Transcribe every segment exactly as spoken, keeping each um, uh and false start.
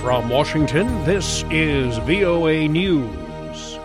From Washington, this is V O A News.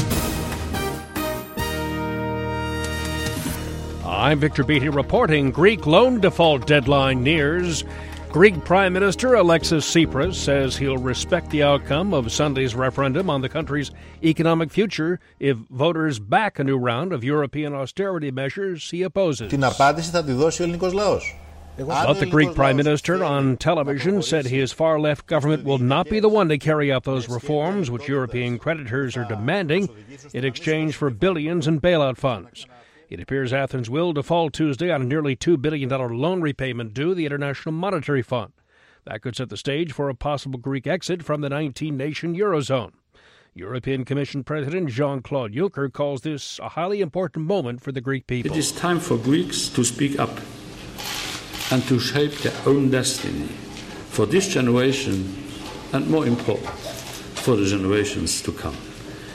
I'm Victor Beatty reporting Greek loan default deadline nears. Greek Prime Minister Alexis Tsipras says he'll respect the outcome of Sunday's referendum on the country's economic future if voters back a new round of European austerity measures he opposes. Την απάντηση θα τη δώσει ο ελληνικός λαός. But the Greek Prime Minister on television said his far-left government will not be the one to carry out those reforms which European creditors are demanding in exchange for billions in bailout funds. It appears Athens will default Tuesday on a nearly two billion dollars loan repayment due the International Monetary Fund. That could set the stage for a possible Greek exit from the nineteen-nation Eurozone. European Commission President Jean-Claude Juncker calls this a highly important moment for the Greek people. It is time for Greeks to speak up and to shape their own destiny for this generation and, more important, for the generations to come.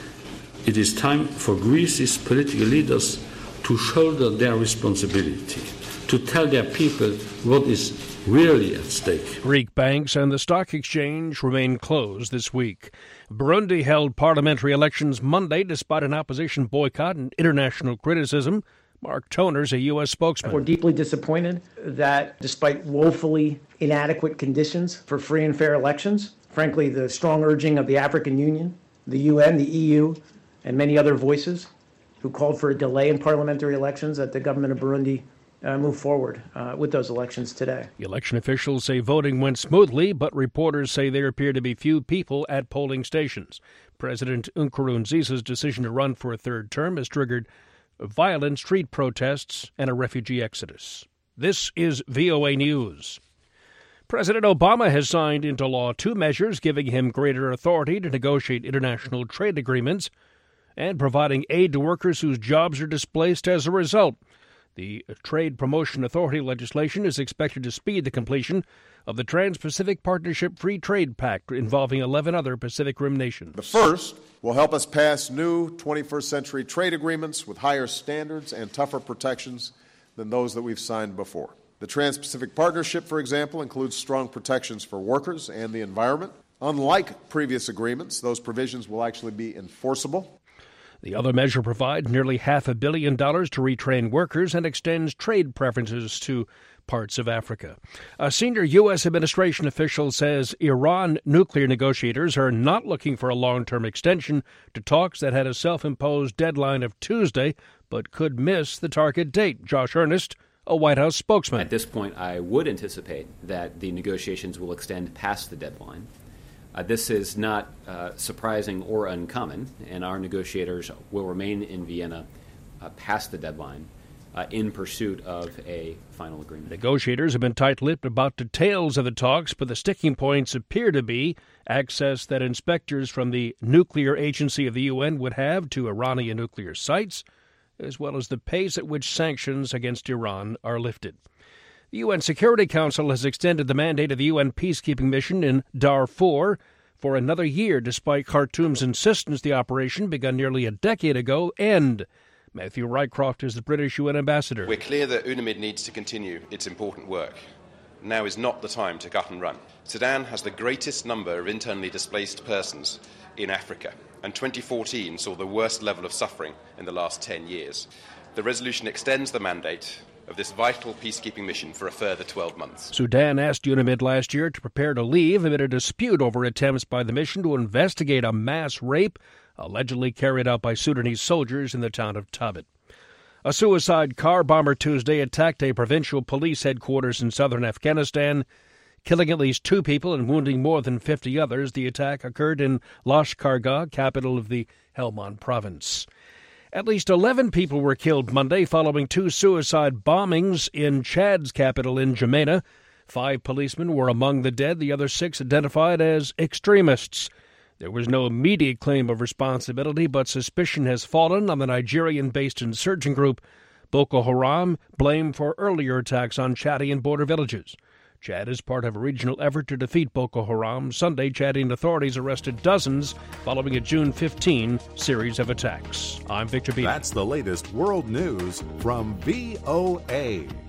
It is time for Greece's political leaders to shoulder their responsibility, to tell their people what is really at stake. Greek banks and the stock exchange remain closed this week. Burundi held parliamentary elections Monday despite an opposition boycott and international criticism. Mark Toners, a U S spokesman. We're deeply disappointed that despite woefully inadequate conditions for free and fair elections, frankly, the strong urging of the African Union, the U N, the E U, and many other voices who called for a delay in parliamentary elections, that the government of Burundi uh, move forward uh, with those elections today. The election officials say voting went smoothly, but reporters say there appear to be few people at polling stations. President Nkurunziza's decision to run for a third term has triggered violent street protests and a refugee exodus. This is V O A News. President Obama has signed into law two measures giving him greater authority to negotiate international trade agreements and providing aid to workers whose jobs are displaced as a result. The Trade Promotion Authority legislation is expected to speed the completion of the Trans-Pacific Partnership Free Trade Pact involving eleven other Pacific Rim nations. The first will help us pass new twenty-first century trade agreements with higher standards and tougher protections than those that we've signed before. The Trans-Pacific Partnership, for example, includes strong protections for workers and the environment. Unlike previous agreements, those provisions will actually be enforceable. The other measure provides nearly half a billion dollars to retrain workers and extends trade preferences to parts of Africa. A senior U S administration official says Iran nuclear negotiators are not looking for a long-term extension to talks that had a self-imposed deadline of Tuesday, but could miss the target date. Josh Earnest, a White House spokesman. At this point, I would anticipate that the negotiations will extend past the deadline. Uh, this is not uh, surprising or uncommon, and our negotiators will remain in Vienna uh, past the deadline uh, in pursuit of a final agreement. Negotiators have been tight-lipped about details of the talks, but the sticking points appear to be access that inspectors from the Nuclear Agency of the U N would have to Iranian nuclear sites, as well as the pace at which sanctions against Iran are lifted. The U N Security Council has extended the mandate of the U N peacekeeping mission in Darfur for another year, despite Khartoum's insistence the operation, begun nearly a decade ago, end. Matthew Rycroft is the British U N ambassador. We're clear that UNAMID needs to continue its important work. Now is not the time to cut and run. Sudan has the greatest number of internally displaced persons in Africa, and twenty fourteen saw the worst level of suffering in the last ten years. The resolution extends the mandate of this vital peacekeeping mission for a further twelve months. Sudan asked UNAMID last year to prepare to leave amid a dispute over attempts by the mission to investigate a mass rape allegedly carried out by Sudanese soldiers in the town of Tabet. A suicide car bomber Tuesday attacked a provincial police headquarters in southern Afghanistan, killing at least two people and wounding more than fifty others. The attack occurred in Lashkargah, capital of the Helmand province. At least eleven people were killed Monday following two suicide bombings in Chad's capital in N'Djamena. Five policemen were among the dead, the other six identified as extremists. There was no immediate claim of responsibility, but suspicion has fallen on the Nigerian-based insurgent group Boko Haram, blamed for earlier attacks on Chadian border villages. Chad is part of a regional effort to defeat Boko Haram. Sunday, Chadian authorities arrested dozens following a June fifteenth series of attacks. I'm Victor Beatty. That's the latest world news from V O A.